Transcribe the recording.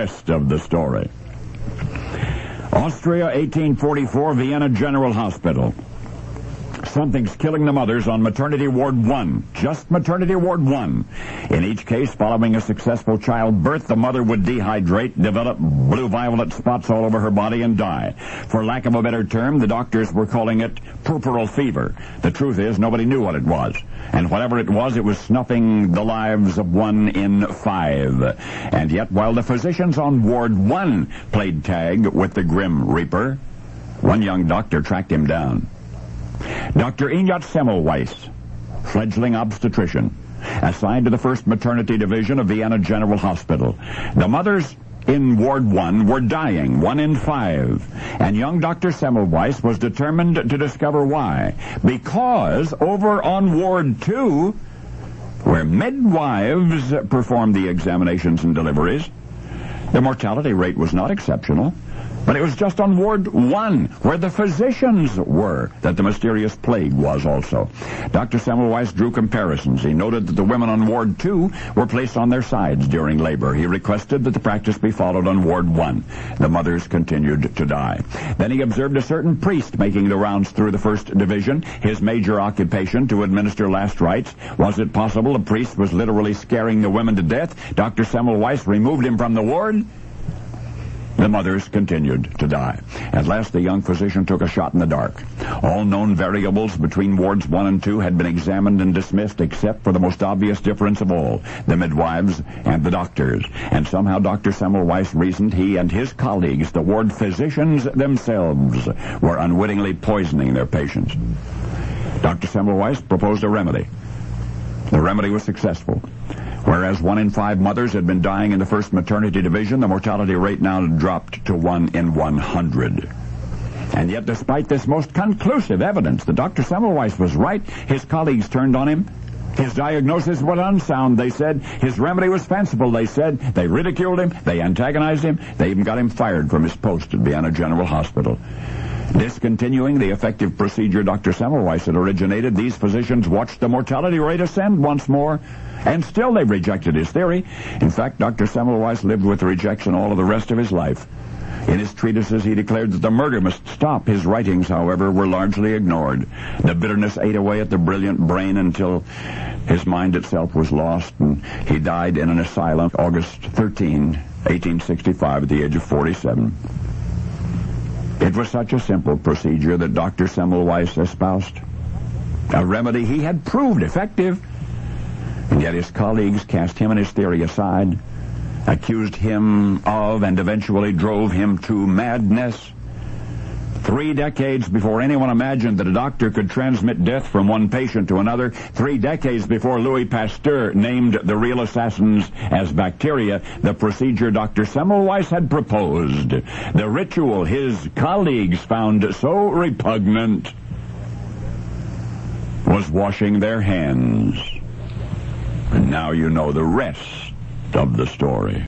rest of the story. Austria, 1844, Vienna General Hospital. Something's killing the mothers on Maternity Ward 1. Just Maternity Ward 1. In each case, following a successful childbirth, the mother would dehydrate, develop blue-violet spots all over her body, and die. For lack of a better term, the doctors were calling it puerperal fever. The truth is, nobody knew what it was. And whatever it was snuffing the lives of 1 in 5. And yet, while the physicians on Ward 1 played tag with the Grim Reaper, one young doctor tracked him down. Dr. Ignaz Semmelweis, fledgling obstetrician, assigned to the 1st Maternity Division of Vienna General Hospital. The mothers in Ward 1 were dying, 1 in 5, and young Dr. Semmelweis was determined to discover why. Because over on Ward 2, where midwives performed the examinations and deliveries, the mortality rate was not exceptional. But it was just on Ward 1, where the physicians were, that the mysterious plague was also. Dr. Semmelweis drew comparisons. He noted that the women on Ward 2 were placed on their sides during labor. He requested that the practice be followed on Ward 1. The mothers continued to die. Then he observed a certain priest making the rounds through the 1st Division, his major occupation to administer last rites. Was it possible the priest was literally scaring the women to death? Dr. Semmelweis removed him from the ward. The mothers continued to die. At last, the young physician took a shot in the dark. All known variables between wards 1 and 2 had been examined and dismissed, except for the most obvious difference of all, the midwives and the doctors. And somehow Dr. Semmelweis reasoned he and his colleagues, the ward physicians themselves, were unwittingly poisoning their patients. Dr. Semmelweis proposed a remedy. The remedy was successful. Whereas 1 in 5 mothers had been dying in the 1st Maternity Division, the mortality rate now dropped to 1 in 100. And yet, despite this most conclusive evidence that Dr. Semmelweis was right, his colleagues turned on him. His diagnosis was unsound, they said. His remedy was fanciful, they said. They ridiculed him. They antagonized him. They even got him fired from his post at Vienna General Hospital. Discontinuing the effective procedure Dr. Semmelweis had originated, these physicians watched the mortality rate ascend once more. And still they rejected his theory. In fact, Dr. Semmelweis lived with rejection all of the rest of his life. In his treatises, he declared that the murder must stop. His writings, however, were largely ignored. The bitterness ate away at the brilliant brain until his mind itself was lost, and he died in an asylum August 13, 1865, at the age of 47. It was such a simple procedure that Dr. Semmelweis espoused. A remedy he had proved effective. And yet his colleagues cast him and his theory aside, accused him of and eventually drove him to madness. 3 decades before anyone imagined that a doctor could transmit death from one patient to another, 3 decades before Louis Pasteur named the real assassins as bacteria, the procedure Dr. Semmelweis had proposed, the ritual his colleagues found so repugnant, was washing their hands. And now you know the rest of the story.